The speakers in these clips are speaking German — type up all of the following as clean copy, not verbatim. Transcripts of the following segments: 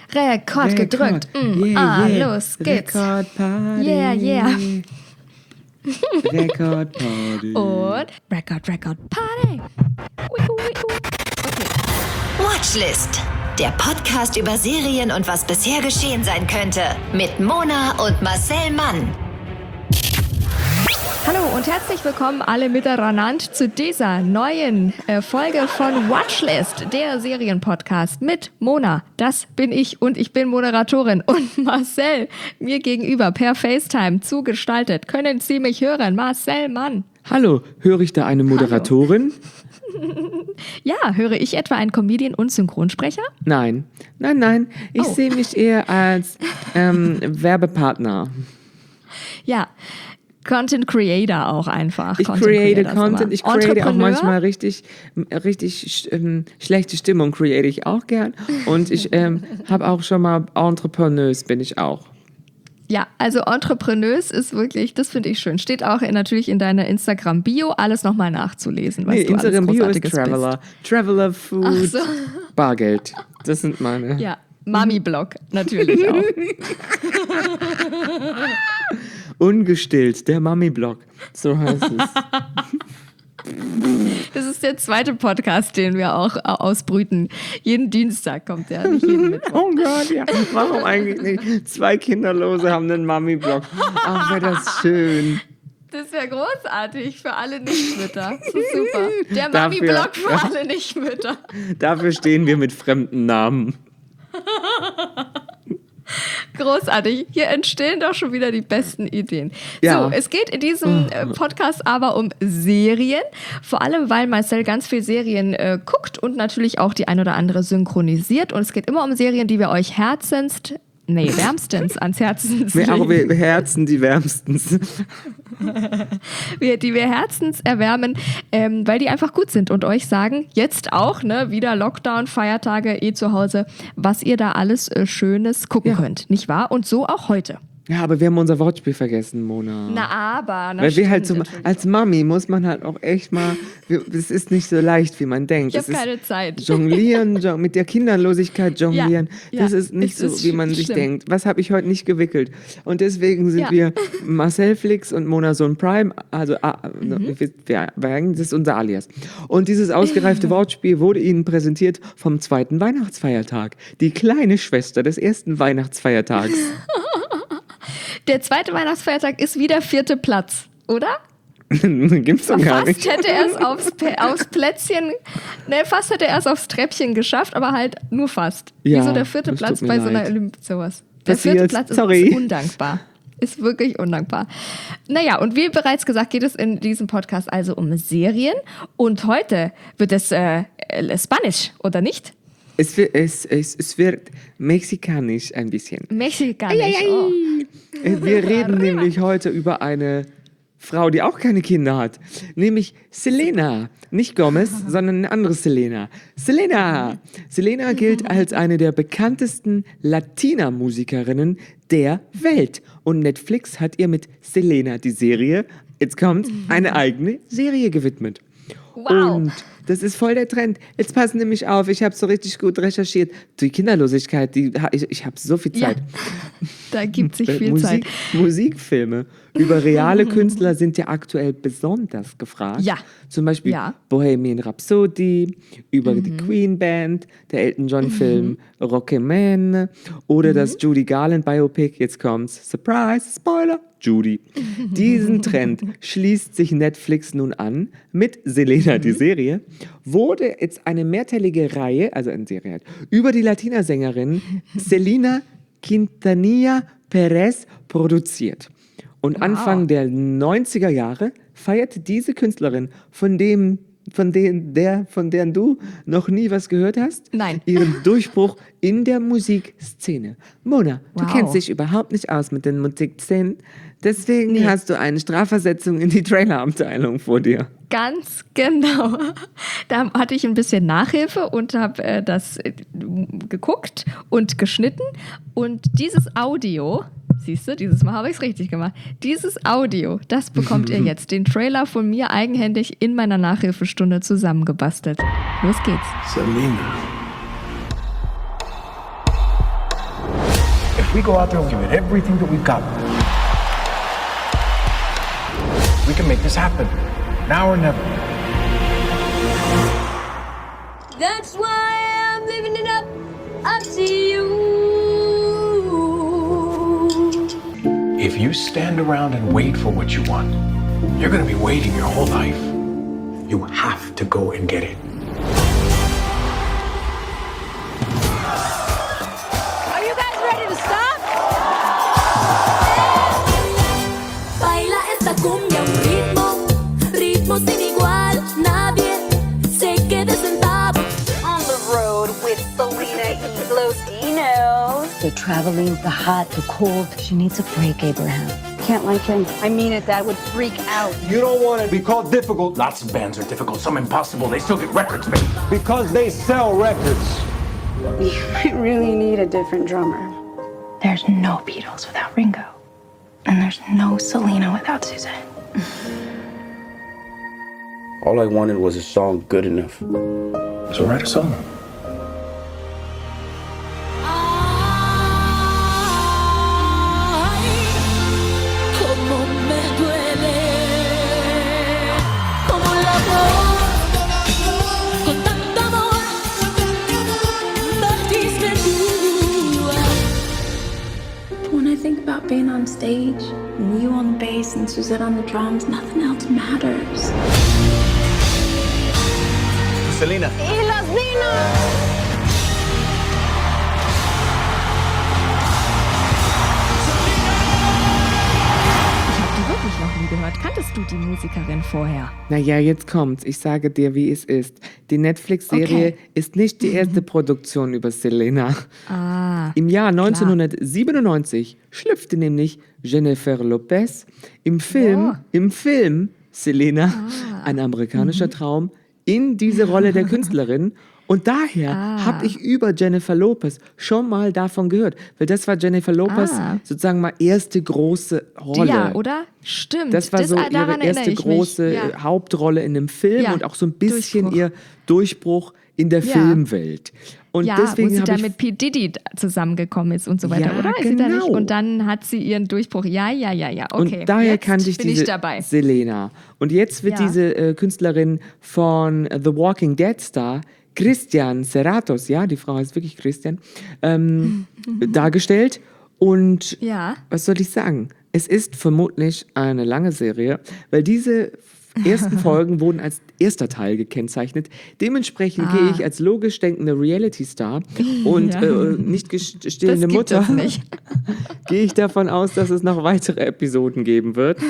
Rekord gedrückt. Los geht's. Rekordparty. Yeah. Rekordparty. Und Rekord Party. Okay. Watchlist. Der Podcast über Serien und was bisher geschehen sein könnte. Mit Mona und Marcel Mann. Hallo und herzlich willkommen alle miteinander zu dieser neuen Folge von Watchlist, der Serienpodcast mit Mona. Das bin ich und ich bin Moderatorin. Und Marcel, mir gegenüber per FaceTime zugestaltet. Können Sie mich hören? Marcel Mann. Hallo, höre ich da eine Moderatorin? Ja, höre ich etwa einen Comedian und Synchronsprecher? Nein. Ich sehe mich eher als Werbepartner. Ja, Content Creator auch einfach. Ich create Content, ich create auch manchmal richtig schlechte Stimmung, create ich auch gern. Und ich habe auch schon mal Entrepreneuse, bin ich auch. Ja, also Entrepreneuse ist wirklich, das finde ich schön. Steht auch natürlich in deiner Instagram-Bio, alles nochmal nachzulesen, was du alles Großartiges bist. Traveler, Food, Ach so. Bargeld. Das sind meine. Ja, Mami-Blog natürlich auch. Ungestillt, der Mami-Blog. So heißt es. Das ist der zweite Podcast, den wir auch ausbrüten. Jeden Dienstag kommt der, nicht jeden Mittwoch. Oh Gott, ja. Warum eigentlich nicht? 2 Kinderlose haben einen Mami-Blog. Ach, wäre das schön. Das wäre großartig für alle Nichtmütter. Das ist super. Der Mami-Blog für alle Nichtmütter. Dafür stehen wir mit fremden Namen. Großartig. Hier entstehen doch schon wieder die besten Ideen. Ja. So, es geht in diesem Podcast aber um Serien. Vor allem, weil Marcel ganz viel Serien guckt und natürlich auch die ein oder andere synchronisiert. Und es geht immer um Serien, die wir euch wärmstens ans Herzen legen. Wir Herzen die wärmstens. Die wir herzens erwärmen, weil die einfach gut sind und euch sagen, jetzt auch, wieder Lockdown, Feiertage, zu Hause, was ihr da alles Schönes gucken könnt, nicht wahr? Und so auch heute. Ja, aber wir haben unser Wortspiel vergessen, Mona. Weil wir halt als Mami muss man halt auch echt mal, es ist nicht so leicht, wie man denkt. Ich habe keine Zeit. Jonglieren, mit der Kinderlosigkeit jonglieren, Ja, das ist nicht so, wie man sich denkt. Was habe ich heute nicht gewickelt? Und deswegen sind wir Marcel Flix und Mona Sohn Prime, also das ist unser Alias. Und dieses ausgereifte Wortspiel wurde Ihnen präsentiert vom zweiten Weihnachtsfeiertag, die kleine Schwester des ersten Weihnachtsfeiertags. Der zweite Weihnachtsfeiertag ist wieder 4. Platz, oder? Gibt's doch gar nicht. Fast hätte er es aufs Plätzchen, fast hätte er es aufs Treppchen geschafft, aber halt nur fast. Ja, Wieso der 4. Platz bei so einer sowas? Der 4. Platz ist undankbar. Ist wirklich undankbar. Naja, und wie bereits gesagt, geht es in diesem Podcast also um Serien. Und heute wird es Spanisch, oder nicht? Es wird mexikanisch ein bisschen. Mexikanisch, oh. Wir reden nämlich heute über eine Frau, die auch keine Kinder hat. Nämlich Selena. Nicht Gomez, sondern eine andere Selena. Selena gilt als eine der bekanntesten Latina-Musikerinnen der Welt. Und Netflix hat ihr mit Selena die Serie, jetzt kommt, eine eigene Serie gewidmet. Wow. Und das ist voll der Trend. Jetzt pass nämlich auf, ich habe so richtig gut recherchiert. Die Kinderlosigkeit, ich habe so viel Zeit. Ja, da gibt sich viel Zeit. Musikfilme über reale Künstler sind ja aktuell besonders gefragt. Ja. Zum Beispiel Bohemian Rhapsody, über die Queen Band, der Elton John Film Rocketman oder das Judy Garland Biopic, jetzt kommt's, Surprise, Spoiler, Judy. Diesen Trend schließt sich Netflix nun an mit Selena, die Serie, wurde jetzt eine mehrteilige Reihe, also eine Serie halt, über die Latina-Sängerin Selena Quintanilla Perez produziert. Und Anfang der 90er Jahre feierte diese Künstlerin, von deren du noch nie was gehört hast, ihren Durchbruch in der Musikszene. Mona, du kennst dich überhaupt nicht aus mit den Musikszenen, deswegen hast du eine Strafversetzung in die Trailerabteilung vor dir. Ganz genau. Da hatte ich ein bisschen Nachhilfe und habe das geguckt und geschnitten. Und dieses Audio, siehst du, dieses Mal habe ich es richtig gemacht. Dieses Audio, das bekommt ihr jetzt. Den Trailer von mir eigenhändig in meiner Nachhilfestunde zusammengebastelt. Los geht's. Selena. We go out there and give it everything that we've got. We can make this happen. Now or never. That's why I'm living it up to you. If you stand around and wait for what you want, you're gonna be waiting your whole life. You have to go and get it. Are you guys ready to stop? Baila esta cumbia un ritmo, ritmo sin igual. Nadie se quede sentado. On the road with Selena E. Lodino. They're traveling, the hot, the cold. She needs a break, Abraham. Can't like him. I mean it, that would freak out. You don't want to be called difficult Lots of bands are difficult, some impossible. They still get records made. because they sell records. We might really need a different drummer. There's no Beatles without Ringo. And there's no Selena without Suzanne. All I wanted was a song good enough. So write a song. Ay, cómo me duele, como el amor, con tanto amor, partiste tú. When I think about being on stage, and you on the bass and Suzette on the drums, nothing else matters. Selena. Y los Dinos! Ich habe die wirklich noch nie gehört. Kanntest du die Musikerin vorher? Naja, jetzt kommt's. Ich sage dir, wie es ist. Die Netflix-Serie Okay. ist nicht die erste Produktion über Selena. Ah, Im Jahr 1997 schlüpfte nämlich Jennifer Lopez im Film Selena, ein amerikanischer Traum, in diese Rolle der Künstlerin. Und daher habe ich über Jennifer Lopez schon mal davon gehört. Weil das war Jennifer Lopez sozusagen mal erste große Rolle. ja, oder? Stimmt. Das war so daran ihre erinnere erste ich mich. große Ja. Hauptrolle in einem Film Ja, und auch so ein bisschen Durchbruch. ihr Durchbruch in der Ja. Filmwelt. Und Ja, deswegen wo sie habe da ich mit P. Diddy zusammengekommen ist und so weiter, Ja, oder? Ist sie da nicht? genau. Und dann hat sie ihren Durchbruch. Ja, okay. Und daher Jetzt kannte ich bin diese ich dabei. Selena. Und jetzt wird Ja. diese Künstlerin von The Walking Dead Star Christian Serratos, ja, die Frau heißt wirklich Christian, dargestellt. Und Ja. was soll ich sagen? Es ist vermutlich eine lange Serie, weil diese ersten Folgen wurden als erster Teil gekennzeichnet. Dementsprechend gehe ich als logisch denkende Reality-Star und nicht stillende Das gibt Mutter, es nicht. gehe ich davon aus, dass es noch weitere Episoden geben wird.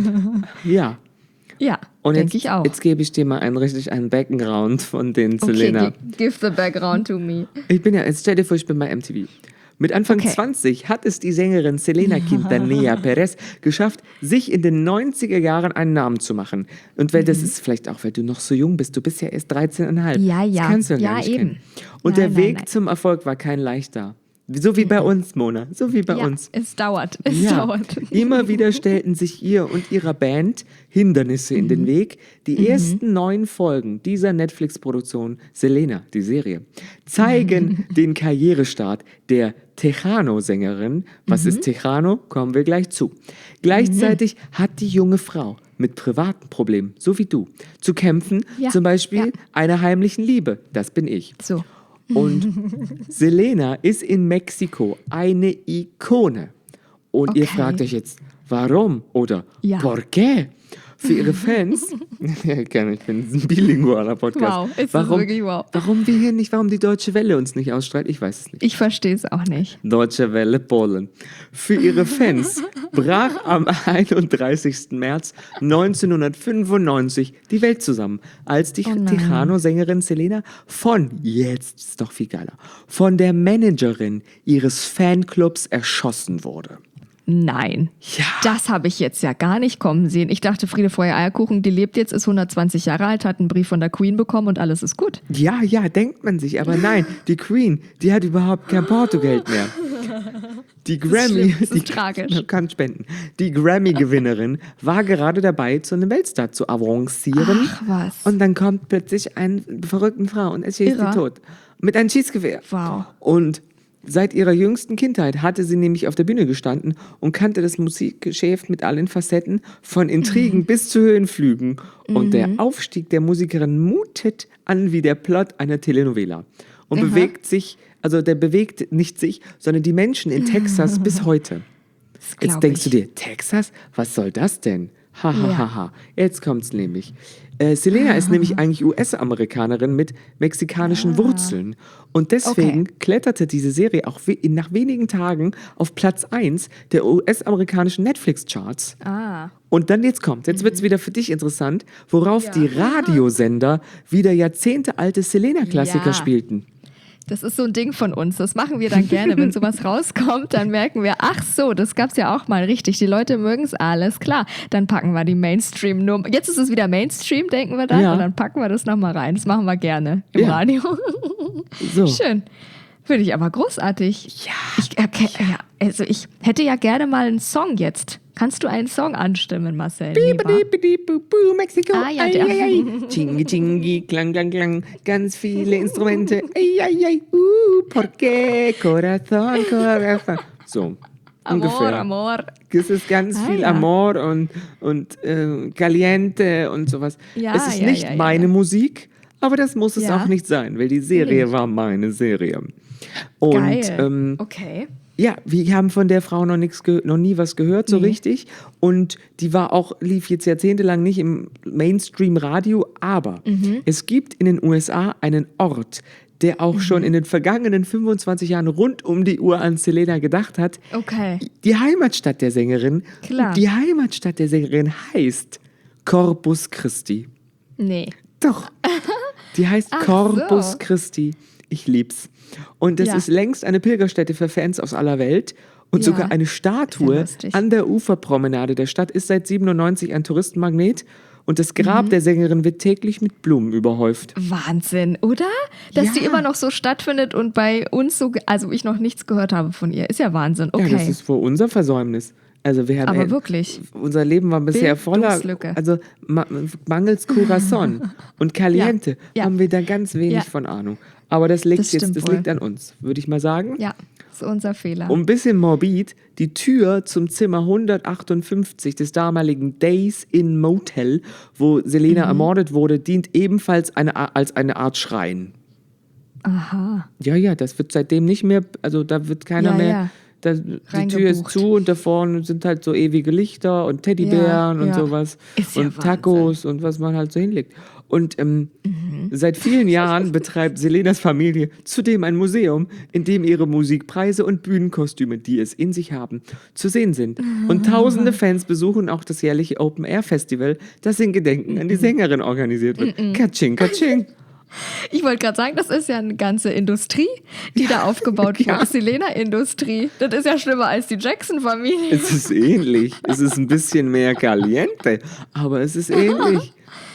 Ja. Ja, Und denke ich auch. jetzt gebe ich dir mal einen Background von den Okay, Selena. give the background to me. Jetzt stell dir vor, ich bin bei MTV. Mit Anfang Okay. 20 hat es die Sängerin Selena Quintanilla Perez geschafft, sich in den 90er Jahren einen Namen zu machen. Und weil das ist vielleicht auch, weil du noch so jung bist, du bist ja erst 13,5. Ja, Das ja. kannst du ja Ja, gar nicht eben. kennen. Und Nein, der Weg nein. zum Erfolg war kein leichter. So wie bei uns, Mona. So wie bei Ja, uns. es dauert. Immer wieder stellten sich ihr und ihrer Band Hindernisse in den Weg. Die ersten 9 Folgen dieser Netflix-Produktion Selena, die Serie, zeigen den Karrierestart der Tejano-Sängerin. Was ist Tejano? Kommen wir gleich zu. Gleichzeitig hat die junge Frau mit privaten Problemen, so wie du, zu kämpfen. Ja, Zum Beispiel ja. einer heimlichen Liebe. Das bin ich. So. Und Selena ist in Mexiko eine Ikone. Und ihr Okay. fragt euch jetzt, warum oder Ja. por qué? Für ihre Fans, ich bin ein bilingualer Podcast. Wow, es ist warum, wirklich wow. warum die Deutsche Welle uns nicht ausstrahlt, ich weiß es nicht. Ich verstehe es auch nicht. Deutsche Welle Polen. Für ihre Fans brach am 31. März 1995 die Welt zusammen, als die Tejano-Sängerin Selena jetzt ist doch viel geiler, von der Managerin ihres Fanclubs erschossen wurde. Nein. Ja. Das habe ich jetzt ja gar nicht kommen sehen. Ich dachte, Friede, Feuer, Eierkuchen, die lebt jetzt, ist 120 Jahre alt, hat einen Brief von der Queen bekommen und alles ist gut. Ja, denkt man sich, aber nein, die Queen, die hat überhaupt kein Portogeld mehr. Die Grammy, schlimm, das ist tragisch. kann spenden. Die Grammy-Gewinnerin war gerade dabei, zu einem Weltstar zu avancieren. Ach, was. Und dann kommt plötzlich eine verrückte Frau und erschießt Irre. sie tot. Mit einem Schießgewehr. Wow. Und Seit ihrer jüngsten Kindheit hatte sie nämlich auf der Bühne gestanden und kannte das Musikgeschäft mit allen Facetten, von Intrigen bis zu Höhenflügen. Und der Aufstieg der Musikerin mutet an wie der Plot einer Telenovela. Und der bewegt nicht sich, sondern die Menschen in Texas bis heute. Jetzt denkst du dir, Texas? Was soll das denn? Ha. Jetzt kommt's nämlich. Selena ist nämlich eigentlich US-Amerikanerin mit mexikanischen Wurzeln. Und deswegen kletterte diese Serie auch nach wenigen Tagen auf Platz 1 der US-amerikanischen Netflix-Charts. Und dann jetzt wird's wieder für dich interessant, worauf die Radiosender wieder jahrzehntealte Selena-Klassiker spielten. Das ist so ein Ding von uns. Das machen wir dann gerne. Wenn sowas rauskommt, dann merken wir, ach so, das gab's ja auch mal richtig. Die Leute mögen es, alles klar. Dann packen wir die Mainstream-Nummer. Jetzt ist es wieder Mainstream, denken wir dann. Und dann packen wir das nochmal rein. Das machen wir gerne im Radio. So. Schön. Finde ich aber großartig. Ich hätte ja gerne mal einen Song jetzt. Kannst du einen Song anstimmen, Marcel? Mexiko. Der. Chingi, chingi, klang, klang, klang. Ganz viele Instrumente. Porque corazón, corazón. So, ungefähr. Amor. Es ist ganz viel Amor und Caliente und sowas. Es ist nicht meine Musik, aber das muss es auch nicht sein, weil die Serie war meine Serie. Und, Geil. Okay. Ja, wir haben von der Frau noch nie was gehört, so richtig. Und die lief jetzt jahrzehntelang nicht im Mainstream-Radio, aber es gibt in den USA einen Ort, der auch schon in den vergangenen 25 Jahren rund um die Uhr an Selena gedacht hat. Okay. Die Heimatstadt der Sängerin. Klar. Die Heimatstadt der Sängerin heißt Corpus Christi. Nee. Doch. Die heißt Corpus Christi. Ich lieb's. Und das ist längst eine Pilgerstätte für Fans aus aller Welt. Und sogar eine Statue an der Uferpromenade der Stadt ist seit 97 ein Touristenmagnet. Und das Grab der Sängerin wird täglich mit Blumen überhäuft. Wahnsinn, oder? Dass die immer noch so stattfindet und bei uns also ich noch nichts gehört habe von ihr. Ist ja Wahnsinn, okay. Ja, das ist wohl unser Versäumnis. Also wir haben aber wirklich. Unser Leben war bisher voller, also mangels Corazon und Caliente haben wir da ganz wenig von Ahnung. Aber das liegt an uns, würde ich mal sagen. Ja, das ist unser Fehler. Und ein bisschen morbid, die Tür zum Zimmer 158 des damaligen Days Inn Motel, wo Selena ermordet wurde, dient ebenfalls als eine Art Schrein. Aha. Ja, das wird seitdem nicht mehr, also da wird keiner mehr... Ja. Die Tür ist zu und da vorne sind halt so ewige Lichter und Teddybären und sowas und Tacos und was man halt so hinlegt. Und seit vielen Jahren betreibt Selenas Familie zudem ein Museum, in dem ihre Musikpreise und Bühnenkostüme, die es in sich haben, zu sehen sind. Und tausende Fans besuchen auch das jährliche Open-Air-Festival, das in Gedenken an die Sängerin organisiert wird. Katsching, katsching. Ich wollte gerade sagen, das ist ja eine ganze Industrie, die da aufgebaut wurde. Selena-Industrie. Das ist ja schlimmer als die Jackson-Familie. Es ist ähnlich. Es ist ein bisschen mehr Caliente, aber es ist ähnlich.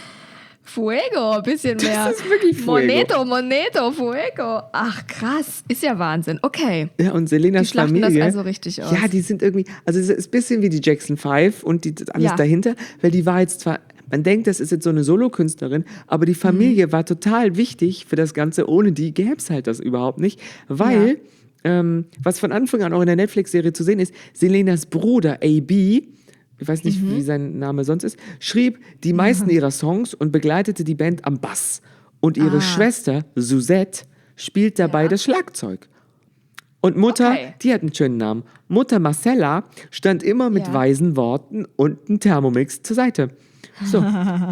Fuego, ein bisschen mehr. Das ist wirklich Fuego. Moneto, Fuego. Ach, krass. Ist ja Wahnsinn. Okay. Ja, und Selenas die schlachten Familie. Das also richtig aus. Ja, die sind irgendwie, also es ist ein bisschen wie die Jackson 5 und alles dahinter, weil die war jetzt zwar, man denkt, das ist jetzt so eine Solokünstlerin, aber die Familie war total wichtig für das Ganze. Ohne die gäbe es halt das überhaupt nicht, weil, was von Anfang an auch in der Netflix-Serie zu sehen ist, Selenas Bruder A.B., ich weiß nicht, wie sein Name sonst ist, schrieb die meisten ihrer Songs und begleitete die Band am Bass. Und ihre Schwester Suzette spielt dabei das Schlagzeug. Und Mutter, die hat einen schönen Namen. Mutter Marcella stand immer mit weisen Worten und einem Thermomix zur Seite. So.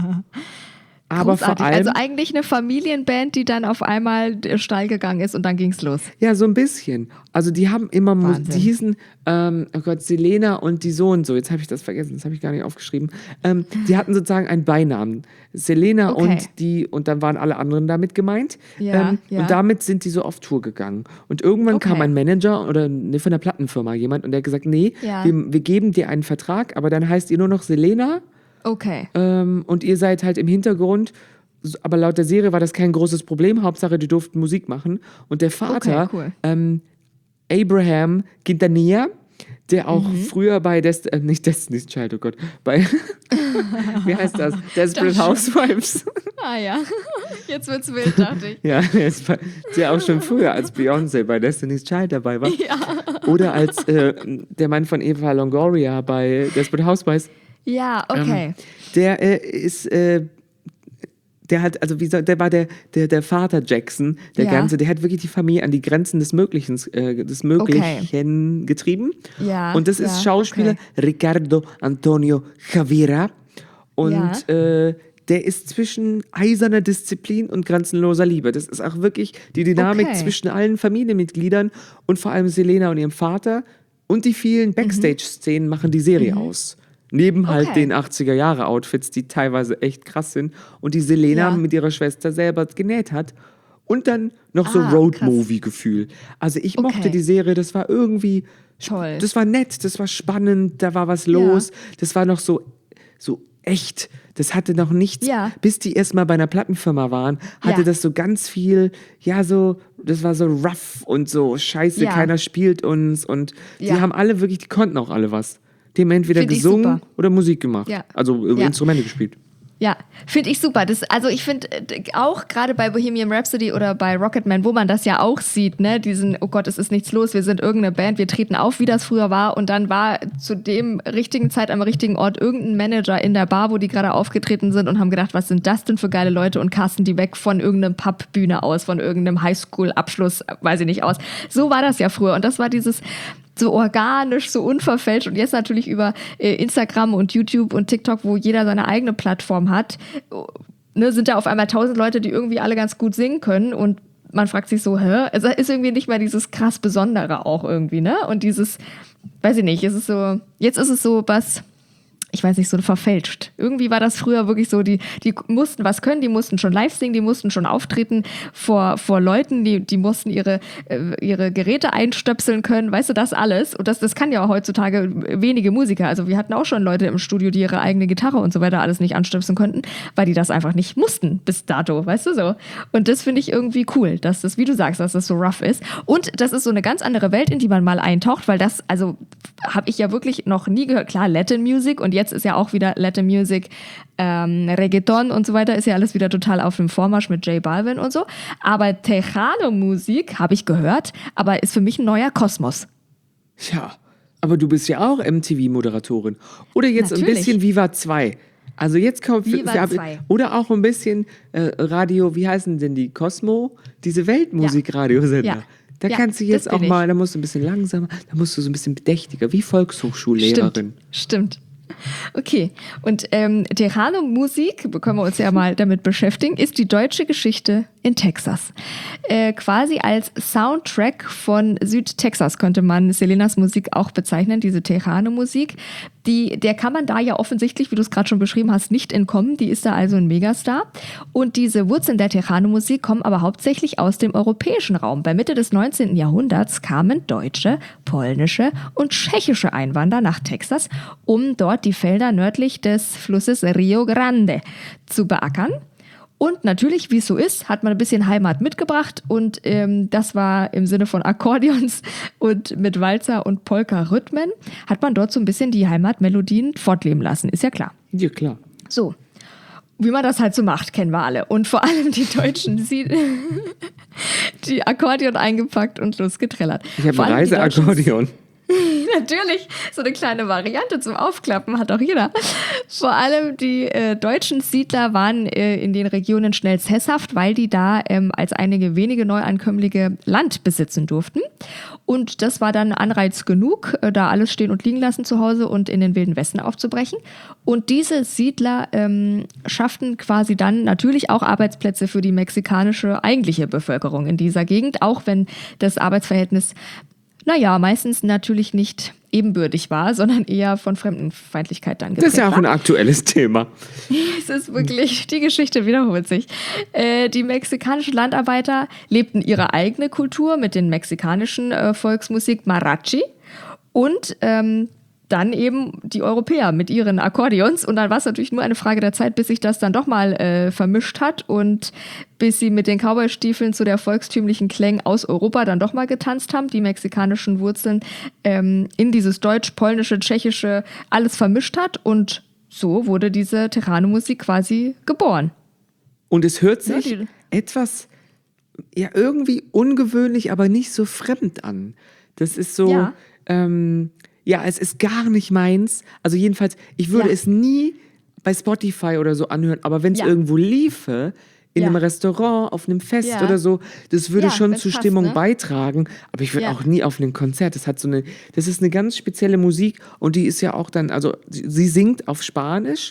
Aber vor allem, also eigentlich eine Familienband, die dann auf einmal steil gegangen ist und dann ging's los. Ja, so ein bisschen. Also die haben immer, die hießen, Selena und die so und so. Jetzt habe ich das vergessen, das habe ich gar nicht aufgeschrieben. Die hatten sozusagen einen Beinamen. Selena und dann waren alle anderen damit gemeint. Und damit sind die so auf Tour gegangen. Und irgendwann kam ein Manager oder von der Plattenfirma jemand und der hat gesagt, nee, wir geben dir einen Vertrag, aber dann heißt ihr nur noch Selena. Okay. Und ihr seid halt im Hintergrund, aber laut der Serie war das kein großes Problem. Hauptsache, die durften Musik machen. Und der Vater, Abraham Quintanilla, der auch früher bei nicht Destiny's Child, oh Gott, bei, wie heißt das? Desperate Housewives. Ah ja, jetzt wird's wild, dachte ich. Ja, der auch schon früher als Beyoncé bei Destiny's Child dabei war. Ja. Oder als der Mann von Eva Longoria bei Desperate Housewives. Ja, okay. Der ist... Der hat, also der war der Vater Jackson, der hat wirklich die Familie an die Grenzen des Möglichen getrieben. Ja, und das ist Schauspieler Ricardo Antonio Chavira. Und der ist zwischen eiserner Disziplin und grenzenloser Liebe. Das ist auch wirklich die Dynamik zwischen allen Familienmitgliedern und vor allem Selena und ihrem Vater. Und die vielen Backstage-Szenen machen die Serie aus. Neben halt den 80er-Jahre-Outfits, die teilweise echt krass sind und die Selena mit ihrer Schwester selber genäht hat. Und dann noch so Road-Movie-Gefühl. Also ich mochte die Serie, das war irgendwie toll. Das war nett, das war spannend, da war was los. Das war noch so echt. Das hatte noch nichts, bis die erstmal bei einer Plattenfirma waren, hatte das so ganz viel, das war so rough und so scheiße, keiner spielt uns. Und die haben alle wirklich, die konnten auch alle was. Die haben entweder gesungen oder Musik gemacht. Ja. Also Instrumente gespielt. Ja, finde ich super. Ich finde auch gerade bei Bohemian Rhapsody oder bei Rocketman, wo man das ja auch sieht, ne, diesen, oh Gott, es ist nichts los, wir sind irgendeine Band, wir treten auf, wie das früher war, und dann war zu dem richtigen Zeit am richtigen Ort irgendein Manager in der Bar, wo die gerade aufgetreten sind und haben gedacht, was sind das denn für geile Leute, und casten die weg von irgendeinem Pubbühne aus, von irgendeinem Highschool-Abschluss, weiß ich nicht, aus. So war das ja früher, und das war dieses so organisch, so unverfälscht, und jetzt natürlich über Instagram und YouTube und TikTok, wo jeder seine eigene Plattform hat, ne, sind da auf einmal 1000 Leute, die irgendwie alle ganz gut singen können, und man fragt sich so, es ist irgendwie nicht mehr dieses krass Besondere auch irgendwie, ne? Und dieses, weiß ich nicht, jetzt ist es so was, ich weiß nicht, so verfälscht. Irgendwie war das früher wirklich so, die mussten was können, die mussten schon live singen, die mussten schon auftreten vor Leuten, die mussten ihre Geräte einstöpseln können, weißt du, das alles. Und das kann ja auch heutzutage wenige Musiker. Also wir hatten auch schon Leute im Studio, die ihre eigene Gitarre und so weiter alles nicht anstöpseln konnten, weil die das einfach nicht mussten bis dato, weißt du so. Und das finde ich irgendwie cool, dass das, wie du sagst, dass das so rough ist. Und das ist so eine ganz andere Welt, in die man mal eintaucht, weil das, also habe ich ja wirklich noch nie gehört. Klar, Latin Music, und jetzt ist ja auch wieder Latin Music, Reggaeton und so weiter, ist ja alles wieder total auf dem Vormarsch mit J Balvin und so. Aber Tejano-Musik habe ich gehört, aber ist für mich ein neuer Kosmos. Ja, aber du bist ja auch MTV-Moderatorin. Oder jetzt ein bisschen Viva 2. Also jetzt kommt Viva 2. Oder auch ein bisschen Radio, wie heißen denn die? Cosmo? Diese Weltmusik-Radiosender. Ja. Da kannst du jetzt auch mal, da musst du ein bisschen langsamer, da musst du so ein bisschen bedächtiger, wie Volkshochschullehrerin. Stimmt. Okay, und Tejano-Musik, können wir uns ja mal damit beschäftigen, ist die deutsche Geschichte in Texas. Quasi als Soundtrack von Südtexas könnte man Selenas Musik auch bezeichnen, diese Tejano-Musik. Der kann man da ja offensichtlich, wie du es gerade schon beschrieben hast, nicht entkommen. Die ist da also ein Megastar. Und diese Wurzeln der Tejano-Musik kommen aber hauptsächlich aus dem europäischen Raum. Bei Mitte des 19. Jahrhunderts kamen deutsche, polnische und tschechische Einwanderer nach Texas, um dort die Felder nördlich des Flusses Rio Grande zu beackern. Und natürlich, wie es so ist, hat man ein bisschen Heimat mitgebracht, und das war im Sinne von Akkordeons und mit Walzer und Polka-Rhythmen, hat man dort so ein bisschen die Heimatmelodien fortleben lassen, ist ja klar. Ja, klar. So, wie man das halt so macht, kennen wir alle. Und vor allem die Deutschen, die Akkordeon eingepackt und losgetrellert. Ich habe ein Reiseakkordeon. Natürlich, so eine kleine Variante zum Aufklappen hat auch jeder. Vor allem die deutschen Siedler waren in den Regionen schnell sesshaft, weil die da als einige wenige Neuankömmlinge Land besitzen durften. Und das war dann Anreiz genug, da alles stehen und liegen lassen zu Hause und in den Wilden Westen aufzubrechen. Und diese Siedler schafften quasi dann natürlich auch Arbeitsplätze für die mexikanische eigentliche Bevölkerung in dieser Gegend, auch wenn das Arbeitsverhältnis meistens natürlich nicht ebenbürtig war, sondern eher von Fremdenfeindlichkeit dann geprägt war. Das ist ja auch ein aktuelles Thema. Es ist wirklich, die Geschichte wiederholt sich. Die mexikanischen Landarbeiter lebten ihre eigene Kultur mit den mexikanischen Volksmusik Mariachi, und dann eben die Europäer mit ihren Akkordeons. Und dann war es natürlich nur eine Frage der Zeit, bis sich das dann doch mal vermischt hat und bis sie mit den Cowboy-Stiefeln zu der volkstümlichen Klängen aus Europa dann doch mal getanzt haben, die mexikanischen Wurzeln in dieses Deutsch, Polnische, Tschechische alles vermischt hat. Und so wurde diese Terrano-Musik quasi geboren. Und es hört sich etwas, ja, irgendwie ungewöhnlich, aber nicht so fremd an. Das ist so, es ist gar nicht meins. Also jedenfalls, ich würde es nie bei Spotify oder so anhören, aber wenn es irgendwo liefe, in einem Restaurant, auf einem Fest oder so, das würde schon zur Stimmung beitragen, aber ich würde auch nie auf einem Konzert. Das ist eine ganz spezielle Musik und die ist ja auch dann, also sie singt auf Spanisch,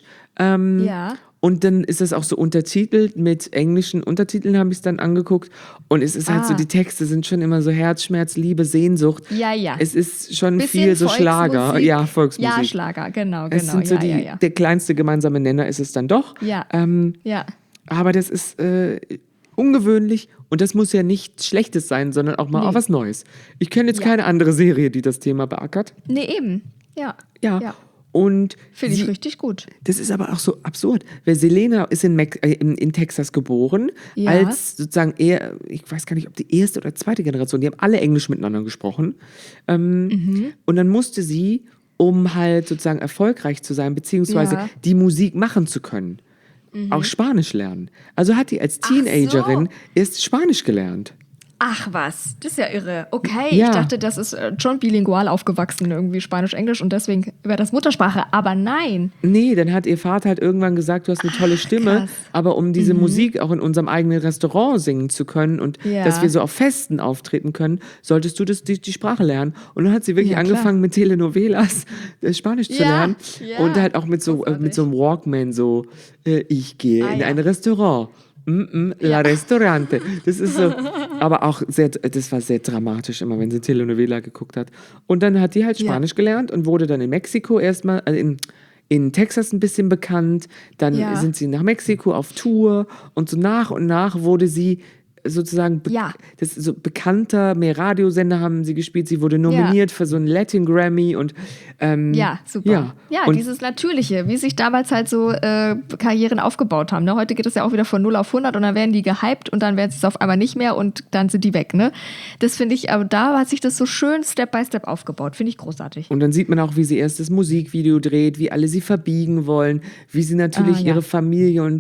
und dann ist es auch so untertitelt mit englischen Untertiteln, habe ich es dann angeguckt. Und es ist halt so, die Texte sind schon immer so Herzschmerz, Liebe, Sehnsucht. Ja, ja. Es ist schon bisschen viel so Schlager. Ja, Volksmusik. Ja, Schlager, genau. Es sind so der kleinste gemeinsame Nenner ist es dann doch. Ja. Aber das ist ungewöhnlich und das muss ja nichts Schlechtes sein, sondern auch mal auch was Neues. Ich kenne jetzt keine andere Serie, die das Thema beackert. Nee, eben. Ja. Und finde ich richtig gut. Das ist aber auch so absurd, weil Selena ist in Texas geboren, als sozusagen eher, ich weiß gar nicht, ob die erste oder zweite Generation, die haben alle Englisch miteinander gesprochen. Und dann musste sie, um halt sozusagen erfolgreich zu sein, beziehungsweise die Musik machen zu können, auch Spanisch lernen. Also hat die als Teenagerin erst Spanisch gelernt. Ach was, das ist ja irre. Okay, ich dachte, das ist schon bilingual aufgewachsen, irgendwie Spanisch-Englisch und deswegen wäre das Muttersprache, aber nein. Nee, dann hat ihr Vater halt irgendwann gesagt, du hast eine tolle Stimme, krass. Aber um diese Musik auch in unserem eigenen Restaurant singen zu können und dass wir so auf Festen auftreten können, solltest du die Sprache lernen. Und dann hat sie wirklich angefangen mit Telenovelas Spanisch zu lernen und halt auch mit so einem Walkman so, ich gehe in ein Restaurant. La Restaurante. Das ist so, aber auch das war sehr dramatisch immer, wenn sie Telenovela geguckt hat. Und dann hat die halt Spanisch gelernt und wurde dann in Mexiko erstmal, in Texas ein bisschen bekannt. Dann sind sie nach Mexiko auf Tour und so nach und nach wurde sie sozusagen das ist so bekannter, mehr Radiosender haben sie gespielt. Sie wurde nominiert für so einen Latin Grammy und super. Ja, und dieses Natürliche, wie sich damals halt so Karrieren aufgebaut haben. Ne? Heute geht es ja auch wieder von 0 auf 100 und dann werden die gehypt und dann werden sie es auf einmal nicht mehr und dann sind die weg. Ne? Das finde ich, aber da hat sich das so schön Step by Step aufgebaut. Finde ich großartig. Und dann sieht man auch, wie sie erst das Musikvideo dreht, wie alle sie verbiegen wollen, wie sie natürlich ihre Familie und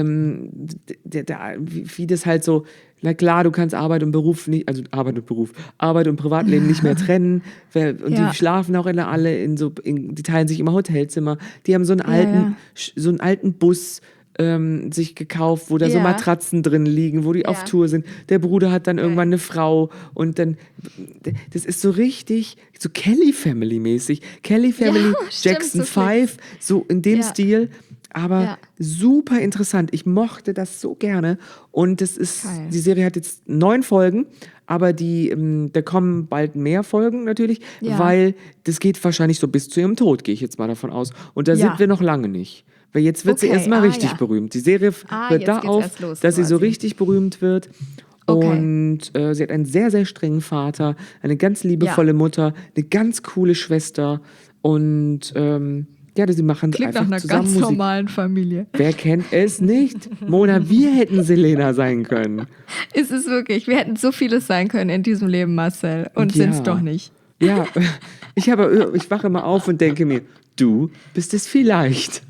wie das halt so. Na klar, du kannst Arbeit und Privatleben nicht mehr trennen. Und die schlafen auch alle die teilen sich immer Hotelzimmer. Die haben so einen alten Bus sich gekauft, wo da so Matratzen drin liegen, wo die auf Tour sind. Der Bruder hat dann irgendwann eine Frau und dann, das ist so richtig, so Kelly Family mäßig. Kelly Family, Jackson 5, so in dem Stil. Aber super interessant. Ich mochte das so gerne. Und das ist, die Serie hat jetzt 9 Folgen, aber da kommen bald mehr Folgen natürlich, weil das geht wahrscheinlich so bis zu ihrem Tod, gehe ich jetzt mal davon aus. Und da sind wir noch lange nicht. Weil jetzt wird sie erstmal richtig berühmt. Die Serie hört da auf, dass sie so richtig berühmt wird. Und sie hat einen sehr, sehr strengen Vater, eine ganz liebevolle Mutter, eine ganz coole Schwester und sie machen klingt einfach nach einer zusammen ganz Musik. normalen Familie. Wer kennt es nicht? Mona, wir hätten Selena sein können. Es ist wirklich, wir hätten so vieles sein können in diesem Leben, Marcel. Und sind es doch nicht. Ja, ich wache immer auf und denke mir, du bist es vielleicht.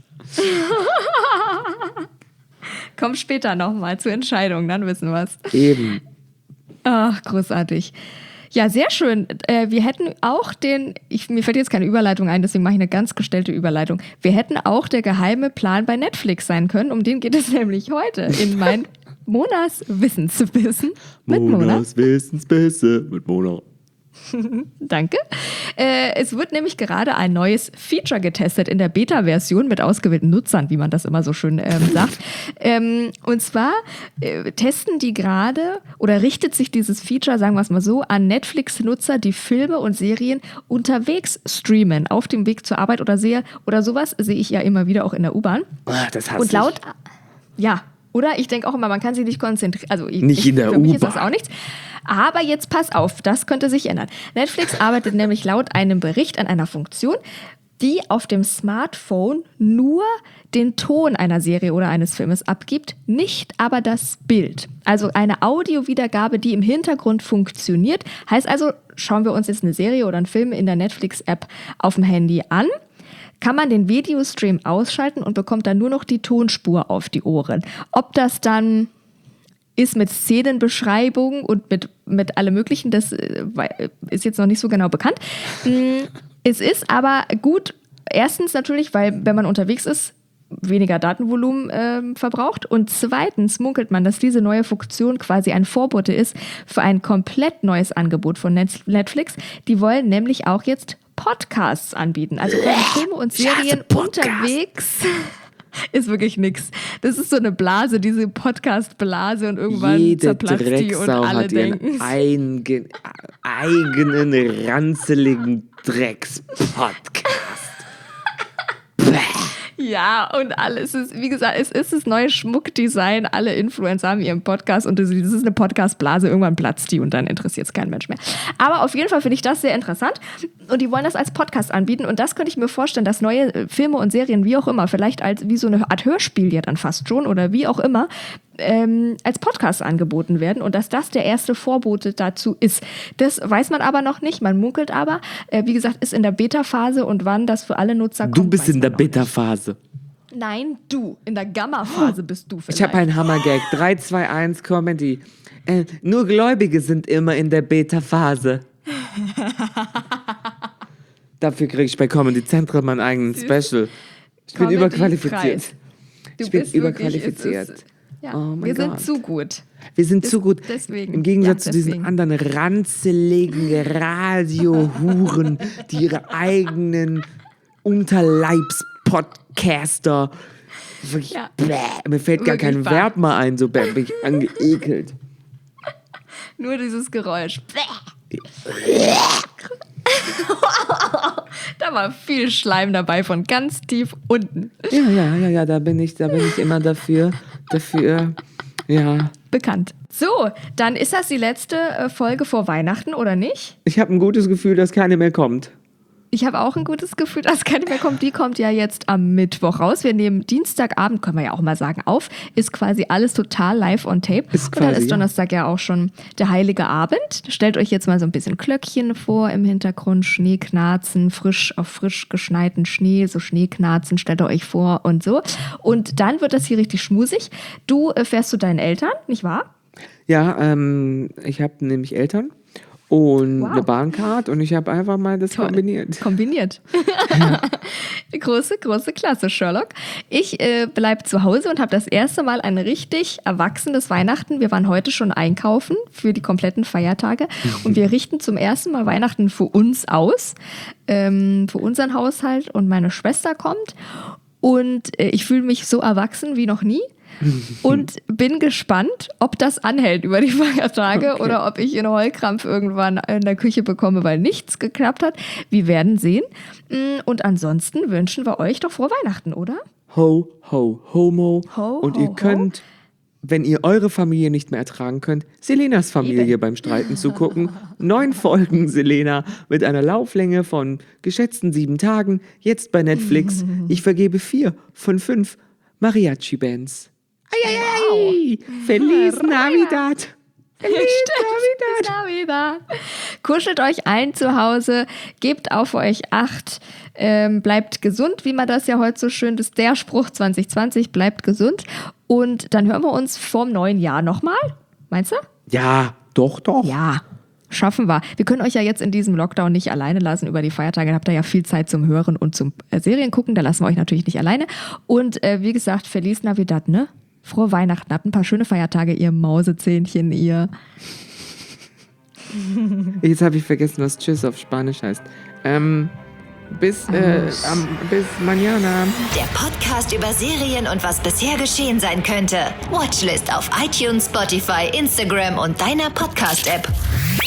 Komm später nochmal zur Entscheidung, dann wissen wir es. Eben. Ach, großartig. Ja, sehr schön. Wir hätten auch mir fällt jetzt keine Überleitung ein, deswegen mache ich eine ganz gestellte Überleitung. Wir hätten auch der geheime Plan bei Netflix sein können, um den geht es nämlich heute in mein Monas Wissensbissen mit Mona. Monas Wissensbissen mit Mona. Danke. Es wird nämlich gerade ein neues Feature getestet in der Beta-Version mit ausgewählten Nutzern, wie man das immer so schön sagt. Und zwar testen die gerade oder richtet sich dieses Feature, sagen wir es mal so, an Netflix-Nutzer, die Filme und Serien unterwegs streamen, auf dem Weg zur Arbeit oder sowas, sehe ich ja immer wieder auch in der U-Bahn. Das hasse und laut, Oder? Ich denke auch immer, man kann sich nicht konzentrieren. Also Nicht in der für mich ist U-Bahn. das auch nichts. Aber jetzt pass auf, das könnte sich ändern. Netflix arbeitet nämlich laut einem Bericht an einer Funktion, die auf dem Smartphone nur den Ton einer Serie oder eines Filmes abgibt, nicht aber das Bild. Also eine Audiowiedergabe, die im Hintergrund funktioniert. Heißt also, schauen wir uns jetzt eine Serie oder einen Film in der Netflix-App auf dem Handy an, kann man den Videostream ausschalten und bekommt dann nur noch die Tonspur auf die Ohren. Ob das dann ist mit Szenenbeschreibung und mit allem Möglichen, das ist jetzt noch nicht so genau bekannt. Es ist aber gut, erstens natürlich, weil wenn man unterwegs ist, weniger Datenvolumen verbraucht und zweitens munkelt man, dass diese neue Funktion quasi ein Vorbote ist für ein komplett neues Angebot von Netflix. Die wollen nämlich auch jetzt Podcasts anbieten, also Filme und Serien unterwegs. Ist wirklich nix. Das ist so eine Blase, diese Podcast-Blase und irgendwann Jede zerplatzt die und Drecksau alle hat ihren denken. eigenen ranzeligen Drecks-Podcast. Ja, und alles ist, wie gesagt, es ist das neue Schmuckdesign. Alle Influencer haben ihren Podcast und das ist eine Podcast-Blase. Irgendwann platzt die und dann interessiert es kein Mensch mehr. Aber auf jeden Fall finde ich das sehr interessant. Und die wollen das als Podcast anbieten. Und das könnte ich mir vorstellen, dass neue Filme und Serien, wie auch immer, vielleicht als wie so eine Art Hörspiel ja dann fast schon oder wie auch immer, als Podcast angeboten werden und dass das der erste Vorbote dazu ist. Das weiß man aber noch nicht. Man munkelt aber, wie gesagt, ist in der Beta-Phase und wann das für alle Nutzer kommt. Du bist in der Beta-Phase. Nein, du. In der Gamma-Phase bist du vielleicht. Ich habe einen Hammergag. 3, 2, 1 Comedy. Nur Gläubige sind immer in der Beta-Phase. Dafür kriege ich bei Comedy Central meinen eigenen Special. Ich bin überqualifiziert. Ich bin überqualifiziert. Ja, oh mein wir Gott. sind zu gut. Wir sind zu gut. Deswegen. Im Gegensatz Ja, zu diesen deswegen. anderen ranzeligen Radiohuren, die ihre eigenen Unterleibspodcaster. Wirklich, Ja. mir fällt gar Wirklich kein wahr. Verb mehr ein, so bin ich angeekelt. Nur dieses Geräusch. Da war viel Schleim dabei von ganz tief unten. Ja, da bin ich immer dafür, ja. Bekannt. So, dann ist das die letzte Folge vor Weihnachten, oder nicht? Ich habe ein gutes Gefühl, dass keine mehr kommt. Ich habe auch ein gutes Gefühl, dass keine mehr kommt. Die kommt ja jetzt am Mittwoch raus. Wir nehmen Dienstagabend, können wir ja auch mal sagen, auf. Ist quasi alles total live on tape. Ist und dann quasi, ist Donnerstag ja auch schon der Heilige Abend. Stellt euch jetzt mal so ein bisschen Glöckchen vor im Hintergrund, Schneeknarzen, auf frisch geschneiten Schnee, so Schneeknarzen stellt ihr euch vor und so. Und dann wird das hier richtig schmusig. Du fährst zu deinen Eltern, nicht wahr? Ja, ich habe nämlich Eltern und Wow. eine Bahncard und ich habe einfach mal das kombiniert. Kombiniert. Große Klasse, Sherlock. Ich bleib zu Hause und habe das erste Mal ein richtig erwachsenes Weihnachten. Wir waren heute schon einkaufen für die kompletten Feiertage und wir richten zum ersten Mal Weihnachten für uns aus, für unseren Haushalt und meine Schwester kommt und ich fühle mich so erwachsen wie noch nie. Und bin gespannt, ob das anhält über die Feiertage oder ob ich einen Heulkrampf irgendwann in der Küche bekomme, weil nichts geklappt hat. Wir werden sehen. Und ansonsten wünschen wir euch doch frohe Weihnachten, oder? Ho, ho, homo. Ho, und ho, ihr könnt, wenn ihr eure Familie nicht mehr ertragen könnt, Selenas Familie Eben. beim Streiten zugucken. 9 Folgen Selena mit einer Lauflänge von geschätzten 7 Tagen. Jetzt bei Netflix. Ich vergebe 4 von 5 Mariachi-Bands. Ei. Feliz Navidad. Feliz Navidad. Kuschelt euch ein zu Hause, gebt auf euch Acht, bleibt gesund, wie man das ja heute so schön ist. Der Spruch 2020, bleibt gesund. Und dann hören wir uns vorm neuen Jahr nochmal. Meinst du? Ja, doch. Ja, schaffen wir. Wir können euch ja jetzt in diesem Lockdown nicht alleine lassen über die Feiertage. Dann habt ihr ja viel Zeit zum Hören und zum Serien gucken. Da lassen wir euch natürlich nicht alleine. Und wie gesagt, Feliz Navidad, ne? Frohe Weihnachten. Habt ein paar schöne Feiertage, ihr Mausezähnchen, ihr. Jetzt habe ich vergessen, was Tschüss auf Spanisch heißt. Bis mañana. Der Podcast über Serien und was bisher geschehen sein könnte. Watchlist auf iTunes, Spotify, Instagram und deiner Podcast-App.